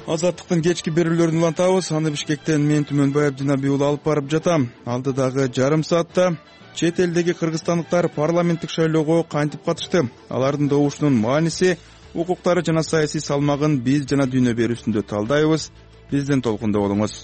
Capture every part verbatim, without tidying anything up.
Азаттыктын кечки берүүлөрүн улантабыз. Аны Бишкектен мен Түмөнбай Абдинабий уулу алып барып жатам. Алдыдагы жарым саатта чет элдеги кыргызстандыктар парламенттик шайлоого кантип катышты? Алардын добушунун мааниси, укуктары жана саясий салмагын биз жана дүйнө берүүсүндө талдайбыз. Бизден толкунда болуңуз.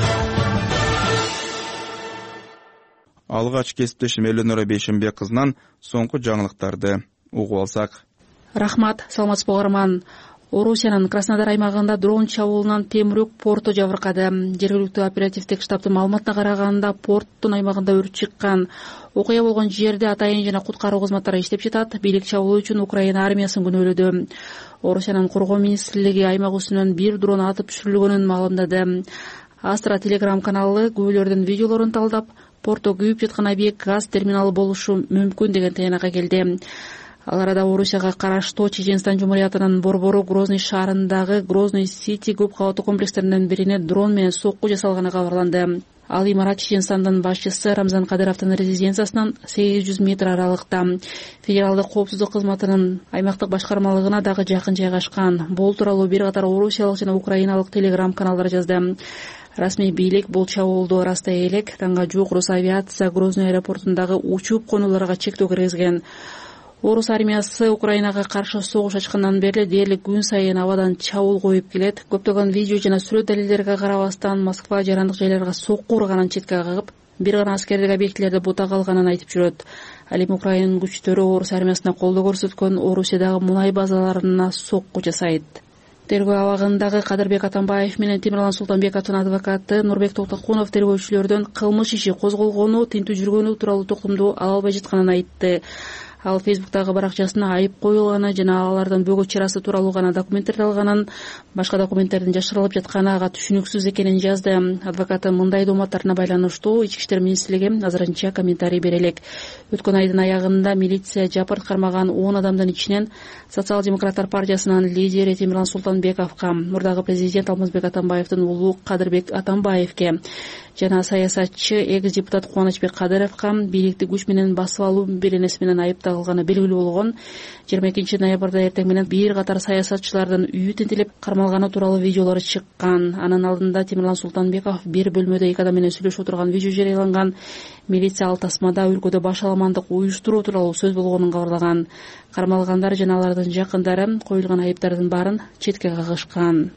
Алгач кесиптешим Элөнора Бейшембек кызынан соңку жаңылыктарды угуп алсак. Рахмат, саламатсызбы угарман. Орусиянын Краснодар аймагында дрон чабуулунан Темирөк порту жабыркады. Жергиликтүү оперативдик штабтын маалыматына караганда, порттун аймагында өрт чыккан. Окуя болгон жерде атайын жана куткаруу кызматтары иштеп жатат. Бийлик чабуул үчүн Украина армиясын күнөөлөдү. Орусиянын коргоо министрлиги аймак үстүнөн бир дрон атып түшүрүлгөнүн маалымдады. Астра Телеграм каналы күбөлөрдүн видеолорун талдап, портто күйүп жаткан объект газ терминалы болушу мүмкүн деген тыйнакка келди. Ал арада Орусияга караштуу Чеченстан Жумуриятынын Борбору Грозный шаарындагы Грозный Сити көп кабаттуу комплекстеринин бирине дрон менен сокку жасалганы кабарланды. Ал имарат Чеченстандын башчысы Рамзан Кадыровдун резиденциясынан сегиз жүз метр аралыкта. Федералдык коопсуздук кызматынын аймактык башкармалыгына дагы жакын жайгашкан. Бул тууралуу бир катар орусиялык жана украиналык телеграм каналдар жазды. Расмий бийлик бул чабуулду ырастай элек таңга жук Росавиация Грозный аэропортундагы учуп конууларга чектөө киргизген. Орус армиясы Украинага каршы согуш ачкандан бери дээрлик күн сайын абадан чабуул коюп келет. Көптөгөн видео жана сүрөт далилдерге карабастан Москва жарандык жайларга сокку урганын четке кагып, бир гана аскердик объектилерди бута калганын айтып жүрөт. Ал эми Украинанын күчтөрү Орус армиясына колдоо көрсөткөн Орусиядагы мунай базаларына сокку жасайт. Тергөө абагындагы Кадырбек Атамбаев менен Темирлан Султанбековдун адвокаты Нурбек Токтокунов тергөөчүлөрдөн кылмыш иши козголгону, тинтүү жүргөнү тууралуу токумду ала албай жатканын айтты. Ал Фейсбуктагы баракчасына айып коюлганы жана алардын бөгөт чарасы тууралуу гана документтерди алганын, башка документтердин жашырылып жатканы ага түшүнүксүз экенин жазды. Адвокаты мындай дооматтарына байланыштуу Ички иштер министрлиги азырынча комментарий бере элек. Өткөн айдын аягында милиция жапырт кармаган он адамдын ичинен Социал-демократтар партиясынын лидери Темирлан Султанбековго, мурдагы президент Алмазбек Атамбаевдин уулу Кадырбек Атамбаевге жана саясатчы экс-депутат Кубанычбек Кадыровго бийликти күч менен басып алуу беренеси менен айыпталганы белгилүү болгон. жыйырма экинчи ноябрда эртең менен бир катар саясатчылардын үйү тинтилип кармалганы тууралуу видеолор чыккан. Анын алдында Темирлан Султанбеков бир бөлмөдө эки адам менен сүйлөшүп отурган видео жарыяланган. Милиция ал тасмада өлкөдө баш аламандык уюштуруу тууралуу сөз болгонун кабарлаган. Кармалгандар жана алардын жакындары коюлган айыптардын баарын четке кагышкан.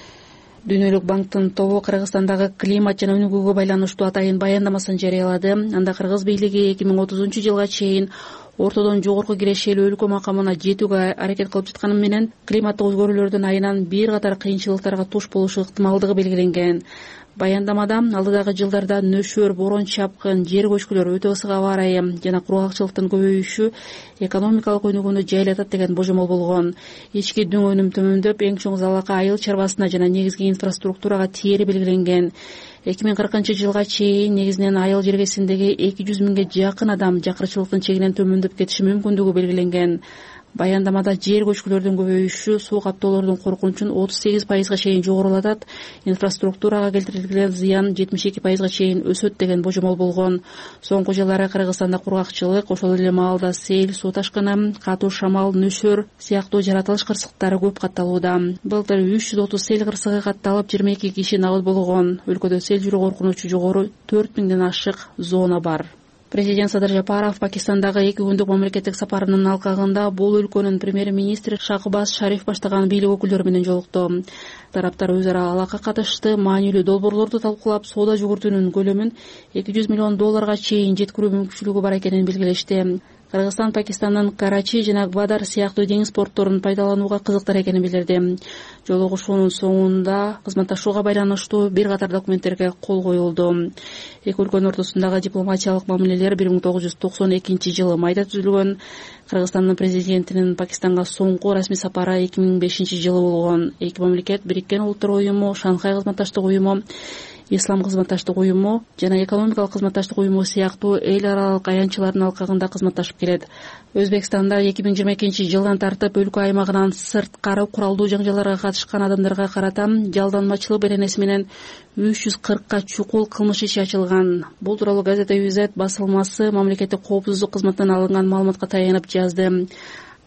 Дүйнөлүк банктын тобу Кыргызстандагы климат жана өнүгүүгө байланыштуу атайын баяндамасын жарыялады. Анда кыргыз бийлиги эки миң отузунчу жылга чейин ортодон жогорку кирешелүү өлкө макамына жетүүгө аракет кылып жатканы менен климаттык өзгөрүүлөрдүн айынан бир катар кыйынчылыктарга туш болушу ыктымалдыгы белгиленген. Баяндамада алдыдагы жылдарда нөшөр, борон чапкын, жер көчкүлөр, өтө ысык аба ырайы жана кургакчылыктын көбөйүшү экономикалык өнүгүүнү жайлатат деген божомол болгон. Ички дүң өнүм төмөндөп, эң чоң залака айыл чарбасына жана негизги инфраструктурага тиери белгиленген. эки миң кыркынчы жылга чейин негизинен айыл жергесиндеги эки жүз миңге жакын адам жакырчылыктын чегинен төмөндөп кетиши мүмкүндүгү белгиленген. Баяндамада жер көчкүлөрдүн көбөйүшү суу каптоолордун коркунучун отуз сегиз пайызга чейин жогорулатат, инфраструктурага келтирилген зыян жетимиш эки пайызга чейин өсөт деген божомол болгон. Соңку жылдары Кыргызстанда кургакчылык, ошол эле маалда сел, суу ташкыны, катуу шамал, нөшөр сыяктуу жаратылыш кырсыктары көп катталууда. Былтыр үч жүз отуз сел кырсыгы катталып, жыйырма эки киши набыт болгон. Өлкөдө сел жүрүү коркунучу жогору төрт миңден ашык зона бар. Президент Садыр Жапаров Пакистандагы эки күндүк мамлекеттик сапарынын алкагында бул өлкөнүн премьер-министри Шахбаз Шариф баштаган бийлик өкүлдөрү менен жолукту. Тараптар өз ара алакка катышты, маанилүү долбоорлорду талкуулап, соода жүгүртүүнүн көлөмүн эки жүз миллион долларга чейин жеткирүү мүмкүнчүлүгү бар экенин белгилешти. Кыргызстан Пакистандын Карачи жана Гвадар сыяктуу деңиз портторун пайдаланууга кызыктар экенин билдирди. Жолугушуунун соңунда кызматташууга байланыштуу бир катар документтерге кол коюлду. Эки өлкөнүн ортосундагы дипломатиялык мамилелер бир миң тогуз жүз токсон экинчи жылы майда түзүлгөн. Кыргызстандын президентинин Пакистанга соңку расмий сапары эки миң бешинчи жылы болгон. Эки мамлекет Бириккен Улуттар уюму, Шанхай кызматташтык уюму, Ислам кызматташтык уюму жана экономикалык кызматташтык уюму сыяктуу эл аралык аянтчылардын алкагында кызматташып келет. Өзбекстанда эки миң жыйырма экинчи жылдан тартып өлкө аймагынан сырткары куралдуу жаңжаларга катышкан адамдарга карата жалданмачылык беренеси менен үч жүз кыркка чукул кылмыш иши ачылган. Бул тууралуу газета Юзет басылмасы мамлекеттик коопсуздук кызматынан алынган маалыматка таянып жазды.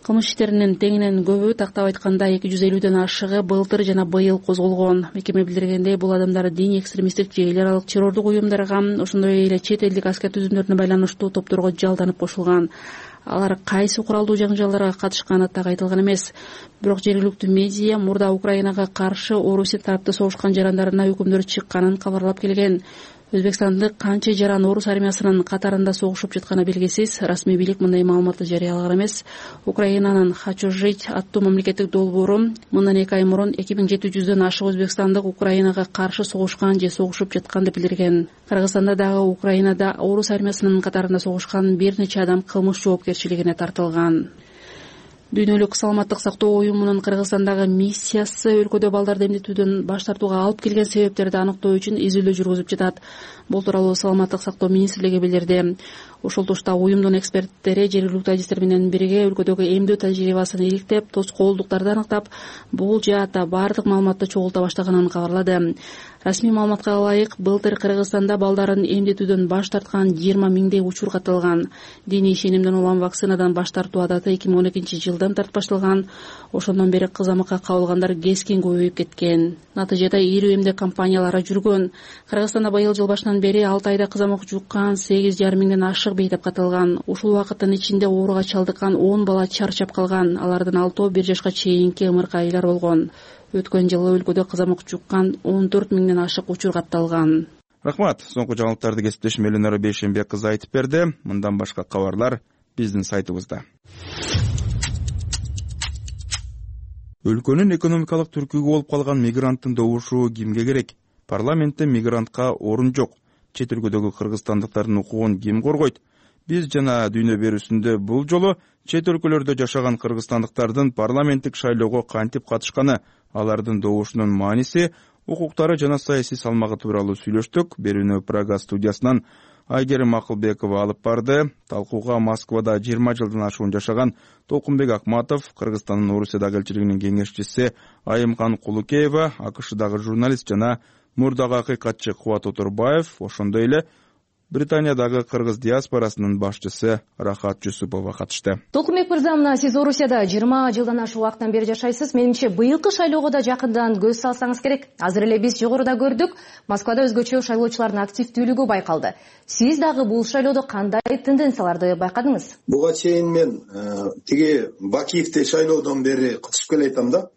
Кылмыш иштеринин теңинен көбү, тактап айтканда эки жүз элүүдөн ашыгы былтыр жана быйыл козголгон. Мекеме билдиргендей, бул адамдар диний экстремисттик же эл аралык террордук уюмдарга, ошондой эле чет элдик аскер түзүмдөрүнө байланыштуу топторго жалданып кошулган. Алар кайсы куралдуу жаңжалдарга катышканы так айтылган эмес. Бирок жергиликтүү медиа мурда Украинага каршы Орусия тарапта согушкан жарандарына өкүмдөр чыкканын кабарлап келген. Өзбекстандык канча жаран орус армиясынын катарында согушуп жатканы белгисиз. Расмий бийлик мындай маалыматты жарыялаган эмес. Украинанын «Хочу жить» аттуу мамлекеттик долбоору мындан эки ай мурун эки миң жети жүздөн ашык өзбекстандык Украинага каршы согушкан же согушуп жаткан деп билдирген. Кыргызстанда дагы Украинада орус армиясынын катарында согушкан бир нече адам кылмыш жоопкерчилигине тартылган. Дүйнөлүк саламаттык сактоо уюмунун Кыргызстандагы миссиясы өлкөдө балдарды эмдетүүдөн баш тартууга алып келген себептерди аныктоо үчүн изилдөө жүргүзүп жатат. Бул тууралуу саламаттык сактоо министрлиги билдирди. Ошол тушта уюмдун эксперттери жергиликтүү адистер менен бирге өлкөдөгү эмдөө тажрыйбасын иликтеп, тоскоолдуктарды аныктап, бул жаатта баардык маалыматты чогулта баштаганын кабарлады. Расмий маалыматка ылайык, былтыр Кыргызстанда балдарын эмдетүүдөн баш тарткан жыйырма миңдей учур катталган. Диний ишенимден улам вакцинадан баш тартуу адаты эки миң он экинчи жылдан тарт башталган. Ошондон бери кызамыкка кабылгандар кескен көбөйүп кеткен. Натыйжада ийрүү эмдөө кампаниялары жүргөн. Кыргызстанда быйыл жыл башынан бери алты айда кызамык жуккан сегиз жарым миңден ашык бейтеп катталган. Ушул убакыттын ичинде ооруга чалдыккан он бала чарчап калган. Алардын алтоо бир жашка чейинки ымыркайлар болгон. Өткөн жылы өлкөдө кызамык жуккан он төрт миңден ашык учур катталган. Рахмат. Соңку жаңылыктарды кесиптешим Эленора Бейшенбек кызы айтып берди. Мындан башка кабарлар биздин сайтыбызда. Өлкөнүн экономикалык түркүгү болуп калган мигранттын добушу кимге керек? Парламентте мигрантка орун жок. Чет өлкөдөгү кыргызстандыктардын укугун ким коргойт? Биз жана дүйнө берүүсүндө бул жолу чет өлкөлөрдө жашаган кыргызстандыктардын парламенттик шайлоого кантип катышканы, алардын добушунун мааниси, укуктары жана саясий салмагы тууралуу сүйлөштүк. Берүүнү Прага студиясынан Айгерим Акылбекова алып барды. Талкууга Москвада жыйырма жылдан ашуун жашаган Толкунбек Акматов, Кыргызстандын Орусиядагы элчилигинин кеңешчиси Айымкан Кулукеева, АКШдагы журналист жана мурдагы акыйкатчы Кубат Отурбаев, ошондой эле Британиядагы кыргыз диаспорасынын башчысы Рахат Жусупова катышты. Толкунбек мырза, мына сиз Орусияда жыйырма жылдан ашык убакыттан бери жашайсыз. Менимче быйылкы шайлоого да жакындан көз салсаңыз керек. Азыр эле биз жогоруда көрдүк, Москвада өзгөчө шайлоочулардын активдүүлүгү байкалды. Сиз дагы бул шайлоодо кандай тенденцияларды байкадыңыз? Буга чейин мен тиги Бакиевде шайлоодон бери катышып келатам да.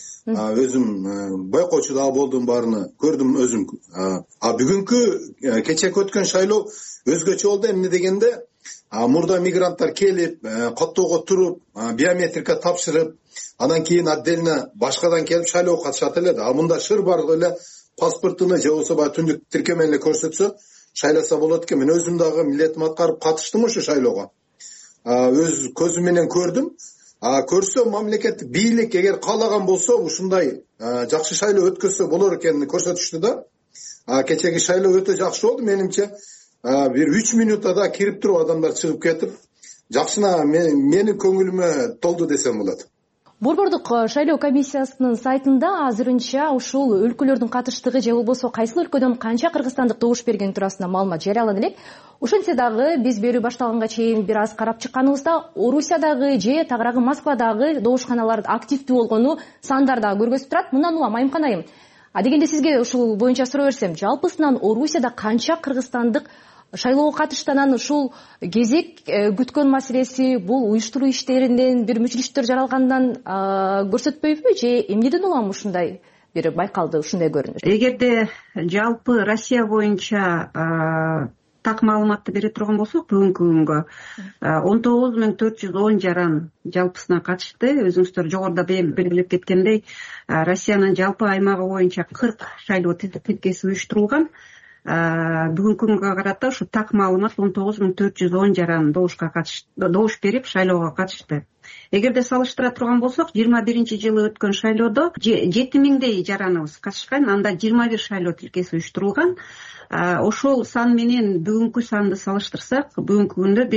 Өзүм байкоочу да болдум, баарына көрдүм өзүм. А бүгүнкү кечеки өткөн шайлоо өзгөчө болду. Эмне дегенде, мурда мигранттар келип, коттоого туруп, биометрика тапшырып, анан кийин отдельно башкадан келип шайлоого катышат эле. А мында шыр бар эле паспортуну же болбосо баягы түндүк тиркемени эле көрсөтсө шайласа болот экен. Мен өзүм дагы милдетимди аткарып катыштым ошо шайлоого. Өз көзүм менен көрдүм. Көрсө мамлекеттик бийлик эгер каалаган болсо ушундай жакшы шайлоо өткөзсө болор экенин көрсөтүштү да. Кечеги шайлоо өтө жакшы болду менимче. Бир үч минутада кирип туруп адамдар чыгып кетип, жакшына менин көңүлүмө толду десем болот. Борбордук шайлоо комиссиясынын сайтында азырынча ушул өлкөлөрдүн катыштыгы же болбосо кайсы өлкөдөн канча кыргызстандык добуш берген туурасында маалымат жарыяланды элек. Ошентсе дагы биз берүү башталганга чейин бир аз карап чыкканыбызда Орусиядагы же тагыраагы Москвадагы добушканалар активдүү болгону сандар да көргөзүп турат. Мындан улам Айымкан айым, а дегенде сизге ушул боюнча суроо берсем, жалпысынан Орусияда канча кыргызстандык шайлоого катышты? Анан ушул кезек күткөн маселеси бул уюштуруу иштеринен бир мүчүлүштөр жаралгандан көрсөтпөйбү же эмнеден улам ушундай бир байкалды, ушундай көрүнүш? Эгерде жалпы Россия боюнча так маалыматты бере турган болсок, бүгүнкү күнгө он тогуз миң төрт жүз он жаран жалпысына катышты. Өзүңүздөр жогоруда белгилеп кеткендей, Россиянын жалпы аймагы боюнча кырк шайлоо тилкеси уюштурулган. Бүгүнкү күнгө карата ушу так маалымат он тогуз миң төрт жүз он жаран добушка катышты, добуш берип шайлоого катышты. Эгерде салыштыра турган болсок, жыйырма биринчи жылы өткөн шайлоодо жети миңдей жараныбыз катышкан, анда жыйырма бир шайлоо тилкеси уюштурулган. Ошол сан менен бүгүнкү санды салыштырсак, бүгүнкү күндө биз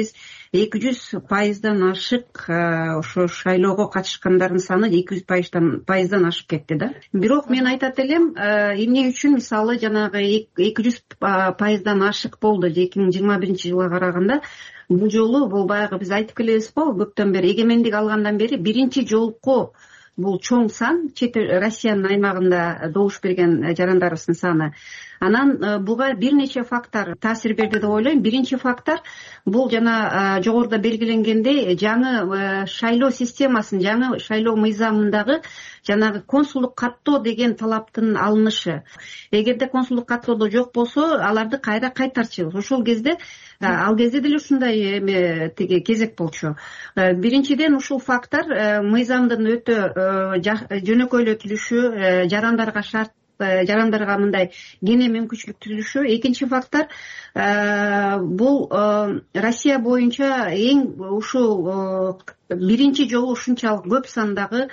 эки жүз пайыздан ашык ошо шайлоого катышкандардын саны эки жүз пайыздан ашып кетти да. Бирок мен айтат элем, эмне үчүн мисалы жанагы эки жүз пайыздан ашык болду эки миң жыйырма биринчи жылга караганда. Бул жолу бул баягы биз айтып келебиз го, көптөн бери эгемендик алгандан бери биринчи жолку бул чоң сан чет Россиянын аймагында добуш берген жарандарыбыздын саны. Анан буга бир нече фактор таасир берди деп ойлойм. Биринчи фактор бул жана жогоруда белгиленгендей жаңы шайлоо системасын, жаңы шайлоо мыйзамындагы жанагы консулдук каттоо деген талаптын алынышы. Эгерде консулдук каттоодо жок болсо, аларды кайра кайтарчыбыз. Ошол кезде ал кезде деле ушундай эме тиги кезек болчу. Биринчиден ушул фактор мыйзамдын өтө жөнөкөйлөтүлүшү, жарандарга шарт жарандарга мындай кене мүмкүнчүлүк түзүлүшү. Экинчи фактор бул Россия боюнча эң ушул биринчи жолу ушунчалык көп сандагы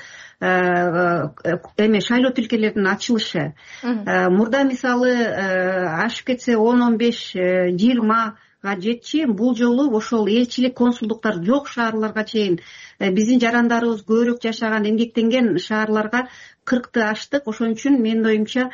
эме шайлоо тилкелеринин ачылышы. Мурда мисалы ашып кетсе он он беш жыйырма жетчи, бул жолу ошол элчилик, консулдуктар жок шаарларга чейин биздин жарандарыбыз көбүрөөк жашаган, эмгектенген шаарларга кыркты аштык. Ошон үчүн менин оюмча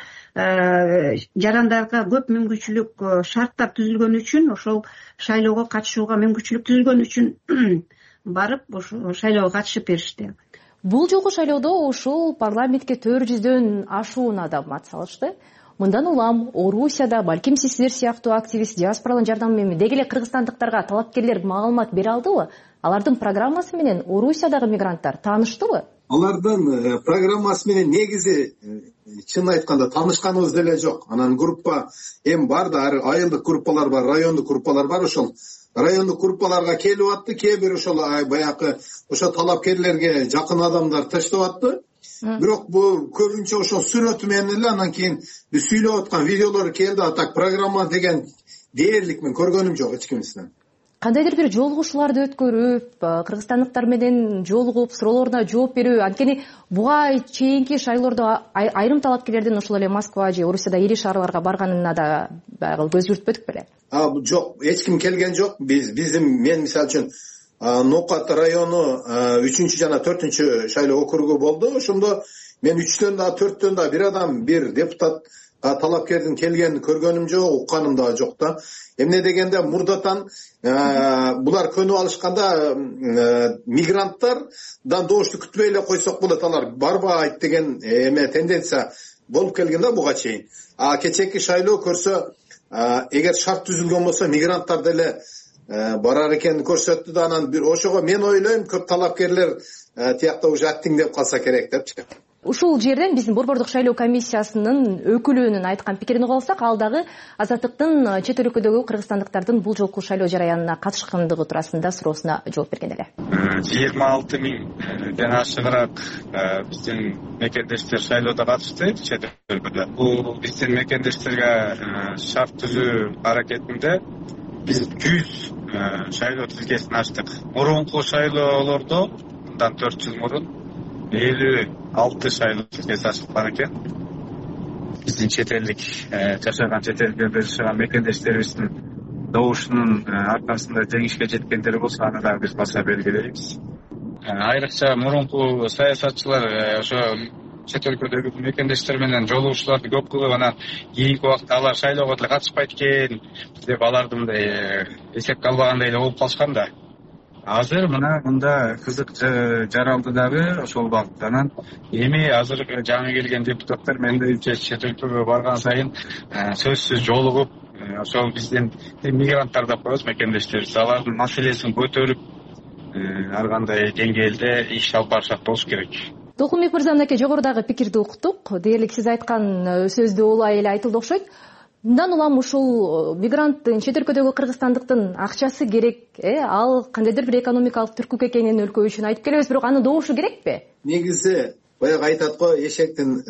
жарандарга көп мүмкүнчүлүк, шарттар түзүлгөн үчүн, ошол шайлоого катышууга мүмкүнчүлүк түзүлгөн үчүн барып ошол шайлоого катышып беришти. Бул жолку шайлоодо ушул парламентке төрт жүздөн ашуун адам ат салышты. Мындан улам Орусияда балким сиздер сыяктуу активист, диаспоралын жардамы менен деги эле кыргызстандыктарга талапкерлер маалымат бере алдыбы? Алардын программасы менен Орусиядагы мигранттар тааныштыбы? Алардын программасы менен негизи чын айтканда таанышканыбыз деле жок. Анан группа эми бар да, айылдык группалар бар, райондук группалар бар. Ошол райондук группаларга келип атты. Кээ бир ошол баягы ошо талапкерлерге жакын адамдар таштап атты. Бирок бул көбүнчө ошол сүрөтү менен эле, анан кийин биз сүйлөп аткан видеолор келди. А так программа деген дээрлик мен көргөнүм жок эч кимисинен. Кандайдыр бир жолугушууларды өткөрүп, кыргызстандыктар менен жолугуп, суроолоруна жооп берүү, анткени буга чейинки шайлоодо айрым талапкерлердин ошол эле Москва же Орусияда ири шаарларга барганына да баягы көз юртпөдүк беле? А жок, эч ким келген жок. Биз биздин мен мисалы үчүн Нокат району үчүнчү жана төртүнчү шайлоо округу болду. Ошондо мен үчтөн да төрттөн да бир адам, бир депутат талапкердин келгенин көргөнүм жок, укканым да жок да. Эмне дегенде мурдатан булар көнүп алышканда мигранттардан добушту күтпөй эле койсок болот, алар барбайт деген эме тенденция болуп келген да буга чейин. А кечээки шайлоо көрсө, эгер шарт түзүлгөн болсо мигранттар деле барар экенин көрсөттү да. Анан бир ошого мен ойлойм, көп талапкерлер тиякта уже аттиңдеп калса керек депчи. Ушул жерден биздин Борбордук шайлоо комиссиясынын өкүлүнүн айткан пикирин угуп алсак, ал дагы Азаттыктын чет өлкөдөгү кыргызстандыктардын бул жолку шайлоо жараянына катышкандыгы туурасында суроосуна жооп берген эле. жыйырма алты миңден ашыгыраак биздин мекендештер шайлоодо катышты чет өлкөдө. Бул биздин мекендештерге шарт түзүү аракетинде биз жүз шайлоо тилкесин ачтык. Мурунку шайлоолордо мындан төрт жыл мурун элүү алты шайлоо тилкеси ачылган экен. Биздин чет элдик жашаган, чет элде жашаган мекендештерибиздин добушунун аркасында жеңишке жеткендер болсо, аны дагы биз баса белгилейбиз. Айрыкча мурунку саясатчылар ошо чет өлкөдөгү мекендештер менен жолугушууларды көп кылып, анан кийинки убакта алар шайлоого деле катышпайт экен деп аларды мындай эсепке албагандай эле болуп калышкан да. Азыр мына мында кызык жаралды дагы ошол багыттан. Эми азыр жаңы келген депутаттар менде чет өлкөгө барган сайын сөзсүз жолугуп, ошол биздин мигранттар деп коебуз, мекендештерибиз, алардын маселесин көтөрүп, ар кандай деңгээлде иш алып барышат болуш керек. Толкунбек мырза, мынакей жогорудагы пикирди уктук. Дээрлик сиз айткан сөздү улай эле айтылды окшойт. Мындан улам ушул мигранттын, чет өлкөдөгү кыргызстандыктын акчасы керек, э, ал кандайдыр бир экономикалык түркүк экенин өлкө үчүн айтып келебиз, бирок аны добушу керекпи? Негизи баягы айтат го, эшектин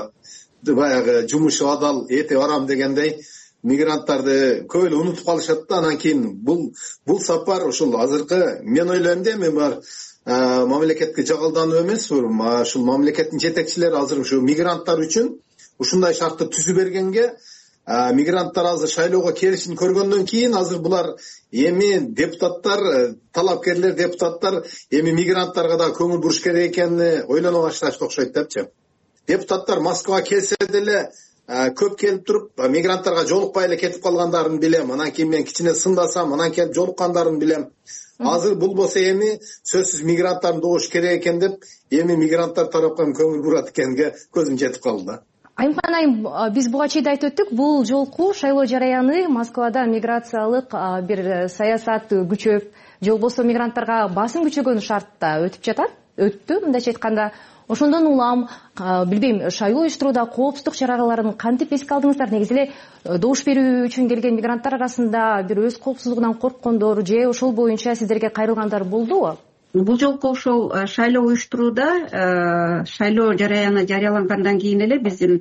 баягы жумушу адал, эти арам дегендей, мигранттарды көп эле унутуп калышат да. Анан кийин бул бул сапар ушул азыркы, мен ойлойм да, эми бар мамлекетке жагалдануу эмес, ушул мамлекеттин жетекчилери азыр ушу мигранттар үчүн ушундай шартты түзүп бергенге мигранттар азыр шайлоого келишин көргөндөн кийин азыр булар эми депутаттар, талапкерлер депутаттар эми мигранттарга да көңүл буруш керек экенин ойлоно башташты окшойт депчи. Депутаттар Москвага келсе деле көп келип туруп мигранттарга жолукпай эле кетип калгандарын билем. Анан кийин мен кичине сындасам, анан келип жолуккандарын билем. Азыр бул болсо эми сөзсүз мигранттарды добуш керек экен деп эми мигранттар тараптан көңүл бурат экенге көзүм жетип калды да. Айымхан айым, биз буга чейин айтып өттүк, бул жолку шайлоо жараяны Москвада миграциялык бир саясат күчөп, же болбосо мигранттарга басым күчөгөн шартта өтүп жатат, өттү. Мындайча айтканда, ошондон улам, билбейм, шайлоо уюштурууда коопсуздук чараларын кантип эске алдыңыздар? Негизи эле добуш берүү үчүн келген мигранттар арасында бир өз коопсуздугунан корккондор же ошол боюнча сиздерге кайрылгандар болдубу? Бул жолку ошол шайлоо уюштурууда, шайлоо жараяны жарыялангандан кийин эле биздин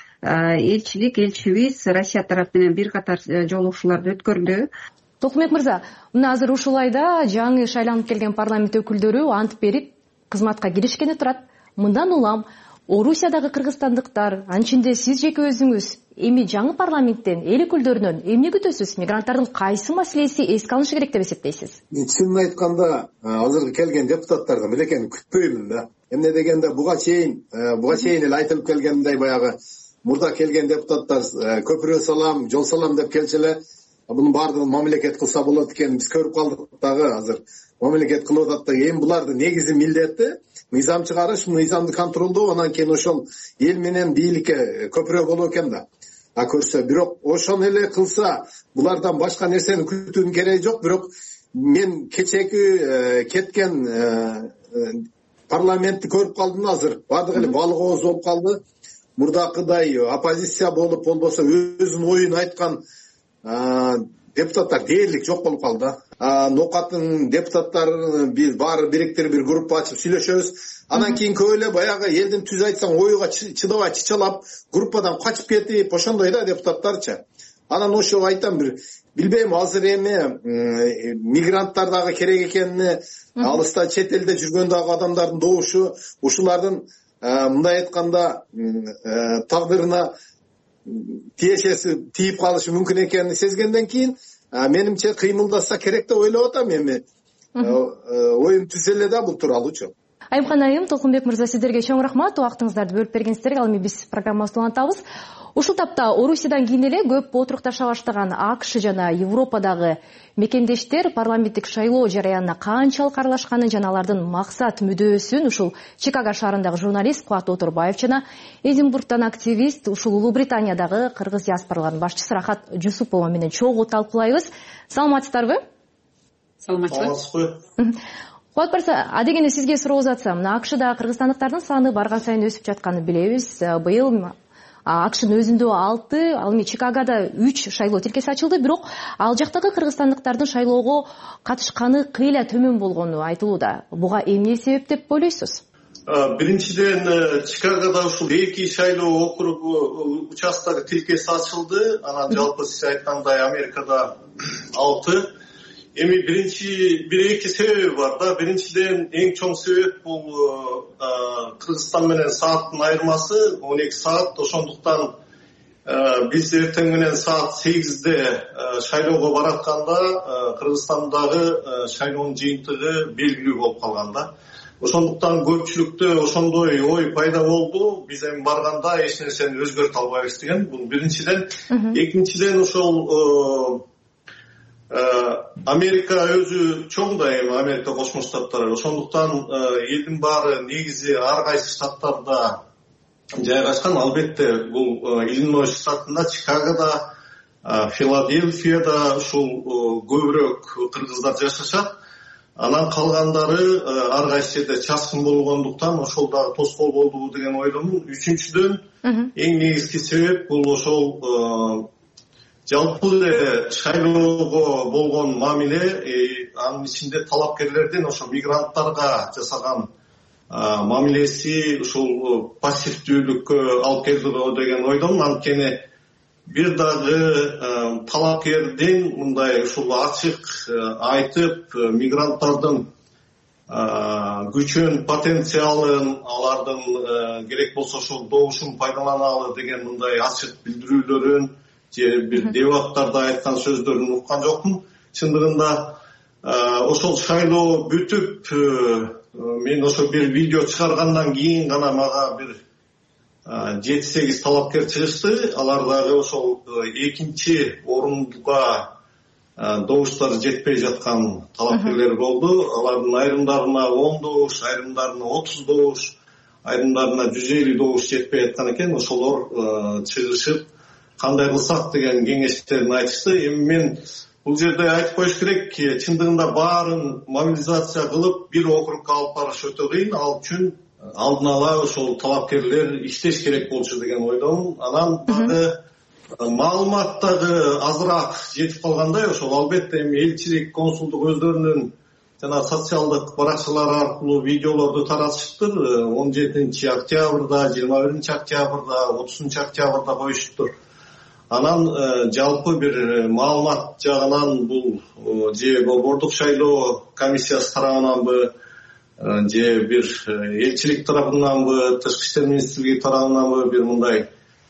элчилик, элчибиз Россия тарапы менен бир катар жолугушууларды өткөрдү. Токумек мырза, мына азыр ушул айда жаңы шайланып келген парламент өкүлдөрү ант берип кызматка киришкени турат. Мындан улам Орусиядагы кыргызстандыктар, анын ичинде сиз жеке өзүңүз эми жаңы парламенттен, эл өкүлдөрүнөн эмне күтөсүз? Мигранттардын кайсы маселеси эске алынышы керек деп эсептейсиз? Чынын айтканда, азыркы келген депутаттардан милекени күтпөймүн да. Эмне дегенде буга чейин, буга чейин эле айтылып келгендей, баягы мурда келген депутаттар көпүрө салам, жол салам деп келчү эле, бунун баардыгын мамлекет кылса болот экенин биз көрүп калдык дагы. Азыр мамлекет кылып атат да. Эми булардын негизи милдети мыйзам чыгарыш, мыйзамды контролдоо, анан кийин ошол эл менен бийликке көпүрө болуу экен да. А көрсө, бирок ошону эле кылса, булардан башка нерсени күтүүнүн кереги жок. Бирок мен кечеги кеткен парламентти көрүп калдым азыр. Баардыгы эле балык ооз болуп калды. Мурдакыдай оппозиция болуп, болбосо өзүнүн оюн айткан депутаттар дээрлик жок болуп калды. Нокатын депутаттар биз баары бириктирип бир группа ачып сүйлөшөбүз. Анан кийин көп эле баягы элдин түз айтсаң оюга чыдабай чычалап, группадан качып кетип, ошондой да депутаттарчы. Анан ошо айтам, бир билбейм, азыр эми мигранттар дагы керек экенин, алыста чет элде жүргөн дагы адамдардын добушу, ушулардын мындай айтканда тагдырына тиешеси тийип калышы мүмкүн экенин сезгенден кийин менимче кыймылдаса керек деп ойлоп атам. Эми оюм түзө эле да бул тууралуучу. Айымхан айым, Толкунбек мырза, сиздерге чоң рахмат, убактыңыздарды бөлүп бергениңиздерге. Ал эми биз программабызды улантабыз. Ушул тапта Орусиядан кийин эле көп отурукташа баштаган АКШ жана Европадагы мекендештер парламенттик шайлоо жараянына канчалык аралашканын жана алардын максат мүдөөсүн ушул Чикаго шаарындагы журналист Кубат Отурбаев жана Эдинбургтан активист, ушул Улуу Британиядагы кыргыз диаспораларынын башчысы Рахат Жусупова менен чогуу талкуулайбыз. Саламатсыздарбы? Саламатсызбы? Кубат барса, адегенде сизге суроо узатсам, АКШда кыргызстандыктардын саны барган сайын өсүп жатканын билебиз. Быйыл АКШдын өзүндө алты, ал эми Чикагода үч шайлоо тилкеси ачылды, бирок ал жактагы кыргызстандыктардын шайлоого катышканы кыйла төмөн болгону айтылууда. Буга эмне себеп деп ойлойсуз? Биринчиден, Чикагода ушул эки шайлоо округу участогу тилкеси ачылды. Анан жалпы сиз айткандай Америкада алты. Эми биринчи бир эки себеби бар да. Биринчиден, эң чоң себеп бул Кыргызстан менен сааттын айырмасы он эки саат. Ошондуктан биз эртең менен саат сегизде шайлоого баратканда Кыргызстандагы шайлоонун жыйынтыгы белгилүү болуп калган да. Ошондуктан көпчүлүктө ошондой ой пайда болду. Биз эми барганда эч нерсени өзгөртө албайбыз деген. Бул биринчиден. Экинчиден, ошол Америка өзү чоң да, эми Америка Кошмо Штаттары. Ошондуктан элдин баары негизи ар кайсы штаттарда жайгашкан. Албетте бул Иллинойс штатында, Чикагода, Филадельфияда ушул көбүрөөк кыргыздар жашашат. Анан калгандары ар кайсы жерде чачкын болгондуктан ошол дагы тоскоол болдубу деген ойломун. Үчүнчүдөн, эң негизги себеп бул ошол жалпы эле шайлоого болгон мамиле, анын ичинде талапкерлердин ошо мигранттарга жасаган мамилеси ушул пассивдүүлүккө алып келди деген ойдомун. Анткени бир дагы талапкердин мындай ушул ачык айтып, мигранттардын күчүн, потенциалын, алардын керек болсо ошол добушун пайдаланалы деген мындай ачык билдирүүлөрүн же бир дебаттарда айткан сөздөрүн уккан жокмун. Чындыгында ошол шайлоо бүтүп мен ошо бир видео чыгаргандан кийин гана мага бир жети сегиз талапкер чыгышты. Алар дагы ошол экинчи орунга добуштары жетпей жаткан талапкерлер болду. Алардын айрымдарына он добуш, айрымдарына отуз добуш, айрымдарына жүз элүү добуш жетпей аткан экен. Ошолор чыгышып кандай кылсак деген кеңештерин айтышты. Эми мен бул жерде айтып коюш керек, чындыгында баарын мобилизация кылып бир округга алып барыш өтө кыйын. Ал үчүн алдын ала ошол талапкерлер иштеш керек болчу деген ойдомун. Анан дагы маалымат дагы азыраак жетип калгандай, ошол албетте эми элчилик, консулдук өздөрүнүн жана социалдык баракчалар аркылуу видеолорду таратышыптыр. он жетинчи октябрда, жыйырма биринчи октябрда, отузунчу октябрда коюшуптур. Анан жалпы бир маалымат жагынан бул же борбордук шайлоо комиссиясы тарабынанбы, же бир элчилик тарабынанбы, тышкы иштер министрлиги тарабынанбы бир мындай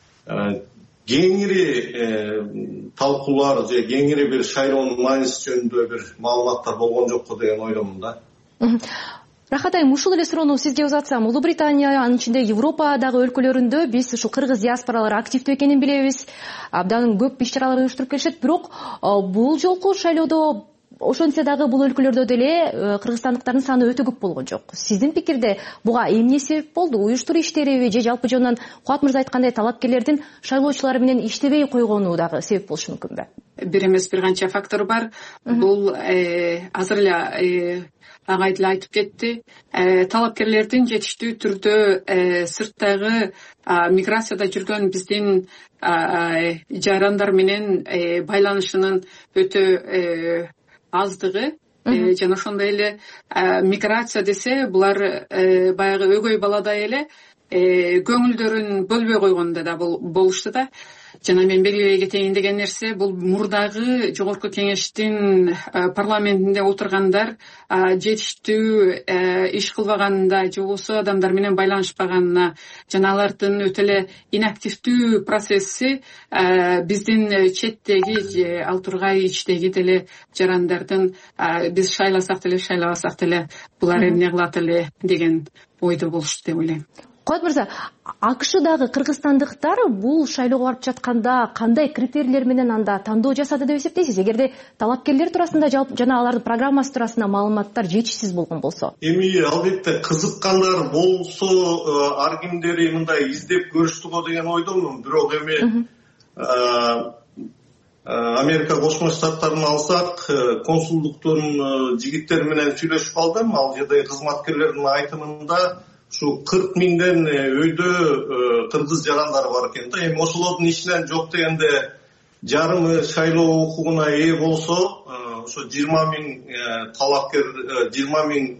кеңири талкуулар же кеңири бир шайлоонун мааниси жөнүндө бир маалыматтар болгон жокко деген ойдомун да. Рахат айым, ушул эле суроону сизге узатсам, Улуу Британия, анын ичинде Европадагы өлкөлөрүндө биз ушу кыргыз диаспоралары активдүү экенин билебиз. Абдан көп иш-чаралар уюштуруп келишет, бирок бул жолку шайлоодо ошентсе дагы бул өлкөлөрдө деле кыргызстандыктардын саны өтө көп болгон жок. Сиздин пикирде буга эмне себеп болду? Уюштуруу иштериби же жалпы жонунан Кубат мырза айткандай талапкерлердин шайлоочулар менен иштебей койгону дагы себеп болушу мүмкүн бе? Бир эмес, бир канча фактор бар. Бул азыр эле агай деле айтып кетти. Талапкерлердин жетиштүү түрдө сырттагы миграцияда жүргөн биздин жарандар менен байланышынын өтө аздыгы жана ошондой эле миграция десе булар баягы өгөй баладай эле көңүлдөрүн бөлбөй койгондой да болушту да. Жана мен белгилей кетейин деген нерсе, бул мурдагы жогорку кеңештин парламентинде отургандар жетиштүү иш кылбаганына же болбосо адамдар менен байланышпаганына жана алардын өтө эле инактивдүү процесси биздин четтеги же ал тургай ичтеги деле жарандардын биз шайласак деле шайлабасак деле булар эмне кылат эле деген ойдо болушту деп ойлойм. Кубат мырза, АКШдагы кыргызстандыктар бул шайлоого барып жатканда кандай критерийлер менен анда тандоо жасады деп эсептейсиз? Эгерде талапкерлер туурасында жана алардын программасы туурасында маалыматтар жетишсиз болгон болсо? Эми албетте кызыккандар болсо ар кимдери мындай издеп көрүштү го деген ойдомун. Бирок эми Америка Кошмо Штаттарын алсак, консулдуктун жигиттери менен сүйлөшүп калдым. Ал жердеги кызматкерлердин айтымында ушу кырк миңден өйдө кыргыз жарандары бар экен да. Эми ошолордун ичинен жок дегенде жарымы шайлоо укугуна ээ болсо, ошо жыйырма миң талапкер, жыйырма миң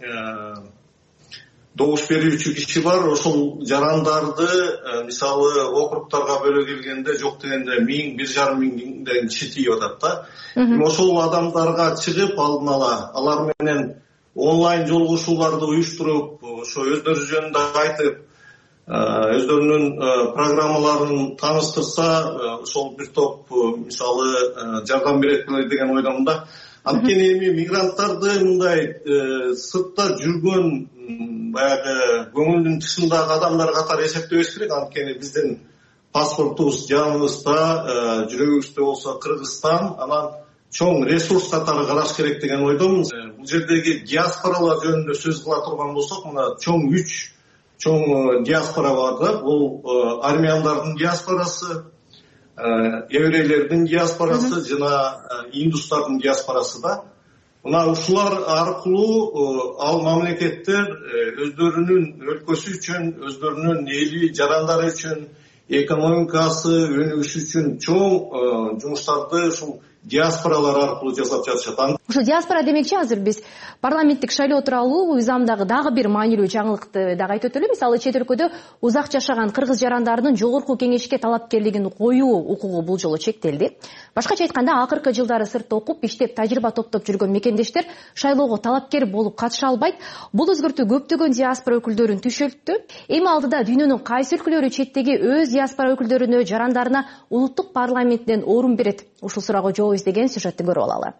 добуш берүүчү киши бар. Ошол жарандарды мисалы округтарга бөлө келгенде жок дегенде миң, бир жарым миңден киши тийип атат да. Эми ошол адамдарга чыгып алдын ала алар менен онлайн жолугушууларды уюштуруп, ошо өздөрү жөнүндө айтып, өздөрүнүн программаларын тааныштырса, ошол бир топ мисалы жардам берет деген ойдомун да. Анткени эми мигранттарды мындай сыртта жүргөн баягы көңүлдүн тышындагы адамдар катары эсептебеш керек. Анткени биздин паспортубуз жаныбызда, жүрөгүбүздө болсо Кыргызстан, анан чоң ресурс катары караш керек деген ойдомун. Бул жердеги диаспоралар жөнүндө сөз кыла турган болсок, мына чоң үч чоң диаспора бар да. Бул армяндардын диаспорасы, еврейлердин диаспорасы жана индустардын диаспорасы да. Мына ушулар аркылуу ал мамлекеттер өздөрүнүн өлкөсү үчүн, өздөрүнүн эли жарандары үчүн, экономикасы өнүгүшү үчүн чоң жумуштарды ушул диаспоралар аркылуу жасап жатышат. Ошо диаспора демекчи азыр биз парламенттик шайлоо тууралуу мыйзамдагы дагы бир маанилүү жаңылыкты дагы айтып өтөлү. Мисалы чет өлкөдө узак жашаган кыргыз жарандарынын жогорку кеңешке талапкерлигин коюу укугу бул жолу чектелди. Башкача айтканда, акыркы жылдары сыртта окуп, иштеп, тажрыйба топтоп жүргөн мекендештер шайлоого талапкер болуп катыша албайт. Бул өзгөртүү көптөгөн диаспора өкүлдөрүн түшөлттү. Эми алдыда дүйнөнүн кайсы өлкөлөрү четтеги өз диаспора өкүлдөрүнө, жарандарына улуттук парламенттен орун берет? Ушул суроого жооп издеген сюжетти көрүп алалы.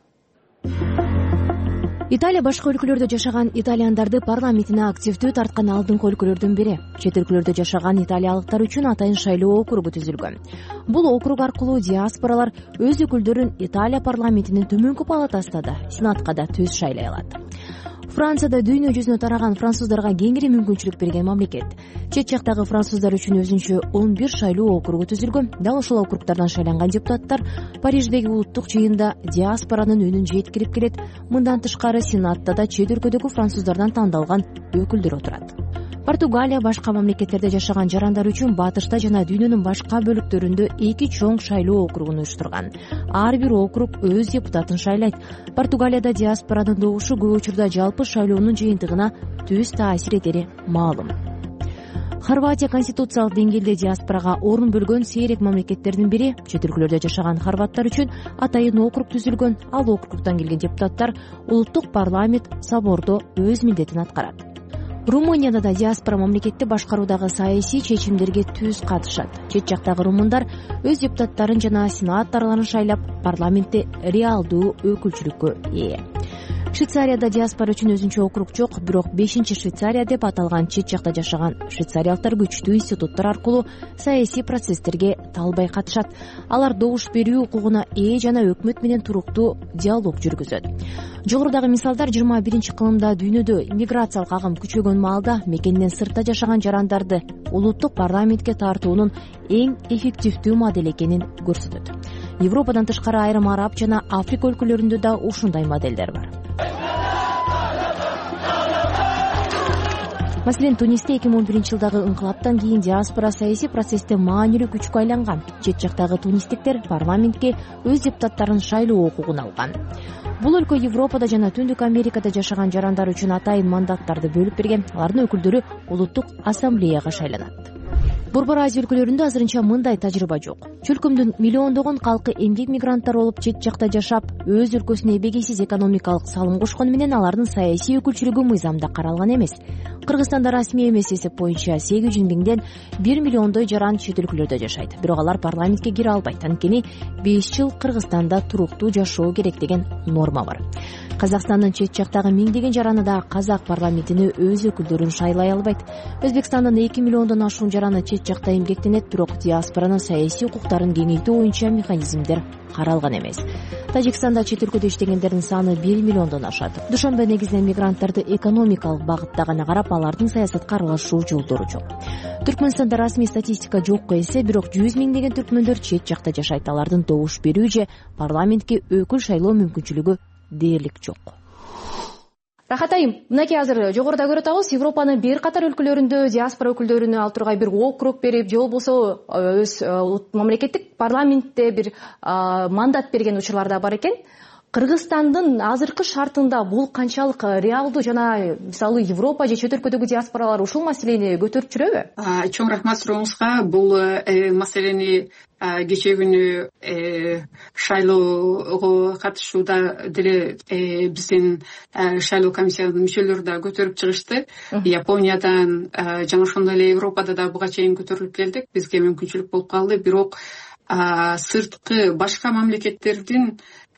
Италия башка өлкөлөрдө жашаган итальяндарды парламентине активдүү тарткан алдыңкы өлкөлөрдүн бири. Чет өлкөлөрдө жашаган италиялыктар үчүн атайын шайлоо округу түзүлгөн. Бул округ аркылуу диаспоралар өз өкүлдөрүн Италия парламентинин төмөнкү палатасына да, сенатка да түз шайлай алат. Францияда дүйнө жүзүнө тараган француздарга кеңири мүмкүнчүлүк берген мамлекет. Чет жактагы француздар үчүн өзүнчө он бир шайлоо округу түзүлгөн. Дал ошол округтардан шайланган депутаттар Париждеги улуттук жыйында диаспоранын үнүн жеткирип келет. Мындан тышкары сенатта да чет өлкөдөгү француздардан тандалган өкүлдөр отурат. Португалия башка мамлекеттерде жашаган жарандар үчүн батышта жана дүйнөнүн башка бөлүктөрүндө эки чоң шайлоо округун уюштурган. Ар бир округ өз депутатын шайлайт. Португалияда диаспоранын добушу көп учурда жалпы шайлоонун жыйынтыгына түз таасир этери маалым. Хорватия конституциялык деңгээлде диаспорага орун бөлгөн сейрек мамлекеттердин бири. Чет өлкөлөрдө жашаган хорваттар үчүн атайын округ түзүлгөн. Ал округтан келген депутаттар улуттук парламент собордо өз милдетин аткарат. Румынияда да диаспора мамлекетти башкаруудагы саясий чечимдерге түз катышат. Чет жактагы румындар өз депутаттарын жана сенаттарларын шайлап, парламентте реалдуу өкүлчүлүккө ээ. Швейцарияда диаспора үчүн өзүнчө округ жок, бирок бешинчи Швейцария деп аталган чет жакта жашаган швейцариялыктар күчтүү институттар аркылуу саясий процесстерге талбай катышат. Алар добуш берүү укугуна ээ жана өкмөт менен туруктуу диалог жүргүзөт. Жогорудагы мисалдар жыйырма биринчи кылымда дүйнөдө миграциялык агым күчөгөн маалда мекенден сыртта жашаган жарандарды улуттук парламентке тартуунун эң эффективдүү модель экенин көрсөтөт. Европадан тышкары айрым араб жана Африка өлкөлөрүндө да ушундай моделдер бар. Маселен, Тунисте эки миң он биринчи жылдагы ыңкылаптан кийин диаспора саясий процессте маанилүү күчкө айланган. Чет жактагы тунистиктер парламентке өз депутаттарын шайлоо укугун алган. Бул өлкө Европада жана Түндүк Америкада жашаган жарандар үчүн атайын мандаттарды бөлүп берген. Алардын өкүлдөрү улуттук ассамблеяга шайланат. Борбор Азия өлкөлөрүндө азырынча мындай тажрыйба жок. Чөлкөмдүн миллиондогон калкы эмгек мигранттар болуп чет жакта жашап, өз өлкөсүнө эбегейсиз экономикалык салым кошкону менен алардын саясий өкүлчүлүгү мыйзамда каралган эмес. Кыргызстанда расмий эмес эсеп боюнча сегиз жүз миңден бир миллиондой жаран чет өлкөлөрдө жашайт. Бирок алар парламентке кире албайт. Анткени беш жыл Кыргызстанда туруктуу жашоо керек деген норма бар. Казакстандын чет жактагы миңдеген жараны да казак парламентине өз өкүлдөрүн шайлай албайт. Өзбекстандын эки миллиондон ашуун жараны чет жакта эмгектенет, бирок диаспоранын саясий укуктарын кеңейтүү боюнча механизмдер каралган эмес. Тажикстанда чет өлкөдө иштегендердин саны бир миллиондон ашат. Душанбе негизинен мигранттарды экономикалык багытта гана карап, алардын саясатка аралашуу жолдору жок. Түркмөнстанда расмий статистика жокко эсе, бирок жүз миңдеген түркмөндөр чет жакта жашайт. Алардын добуш берүү же парламентке өкүл шайлоо мүмкүнчүлүгү дээрлик жок. Рахат айым, мынакей азыр жогоруда көрүп атабыз, Европанын бир катар өлкөлөрүндө диаспора өкүлдөрүнө ал тургай бир округ берип, же болбосо өз мамлекеттик парламентте бир мандат берген учурлар да бар экен. Кыргызстандын азыркы шартында бул канчалык реалдуу жана мисалы Европа же чет өлкөдөгү диаспоралар ушул маселени көтөрүп жүрөбү? Чоң рахмат сурооңузга. Бул маселени кечээ күнү шайлоого катышууда деле биздин шайлоо комиссиянын мүчөлөрү да көтөрүп чыгышты. Япониядан жана ошондой эле Европада да буга чейин көтөрүлүп келдик. Бизге мүмкүнчүлүк болуп калды. Бирок сырткы башка мамлекеттердин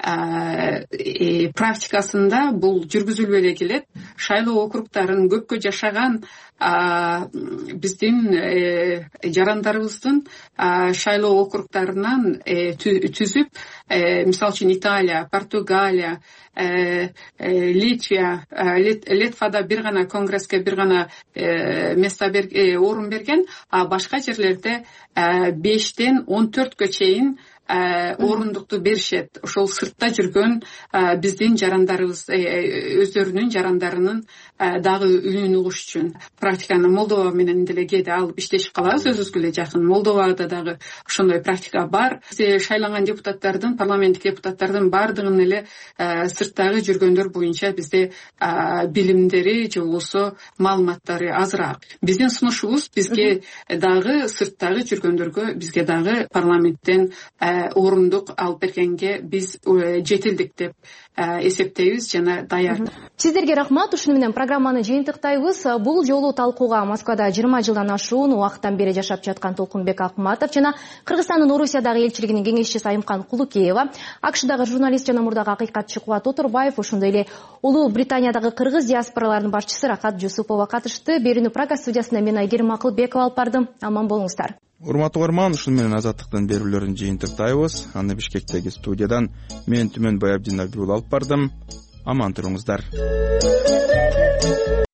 практикасында бул жүргүзүлбөй эле келет. Шайлоо округдарын көпкө жашаган биздин жарандарыбыздын шайлоо округдарынан түзүп, мисалы үчүн Италия, Португалия, Литвия, Литвада бир гана конгресске бир гана место орун берген, а башка жерлерде бештен он төрткө чейин орундукту беришет. Ошол сыртта жүргөн биздин жарандарыбыз өздөрүнүн жарандарынын дагы үнүн угуш үчүн практиканы Молдова менен деле кээде алып иштешип калабыз. Өзүбүзгө эле жакын Молдовада дагы ошондой практика бар. Бизде шайланган депутаттардын, парламенттик депутаттардын баардыгынын эле сырттагы жүргөндөр боюнча бизде билимдери же болбосо маалыматтары азыраак. Биздин сунушубуз бизге дагы сырттагы жүргөндөргө бизге дагы парламенттен орундук алып бергенге биз жетилдик деп эсептейбиз жана даяр. Сиздерге рахмат. Ушуну менен программаны жыйынтыктайбыз. Бул жолу талкууга Москвада жыйырма жылдан ашуун убакыттан бери жашап жаткан Толкунбек Акматов жана Кыргызстандын Орусиядагы элчилигинин кеңешчиси Айымкан Кулукеева, АКШдагы журналист жана мурдагы акыйкатчы Кубат Оторбаев, ошондой эле Улуу Британиядагы кыргыз диаспораларынын башчысы Рахат Жусупова катышты. Берүүнү Прага студиясында мен Айгерим Акылбекова алып бардым. Аман болуңуздар. Урматтуу угарман, ушуну менен азаттыктын берүүлөрүн жыйынтыктайбыз. Аны Бишкектеги студиядан мен Түмөнбай Абдинабиул алып бардым. Аман туруңуздар.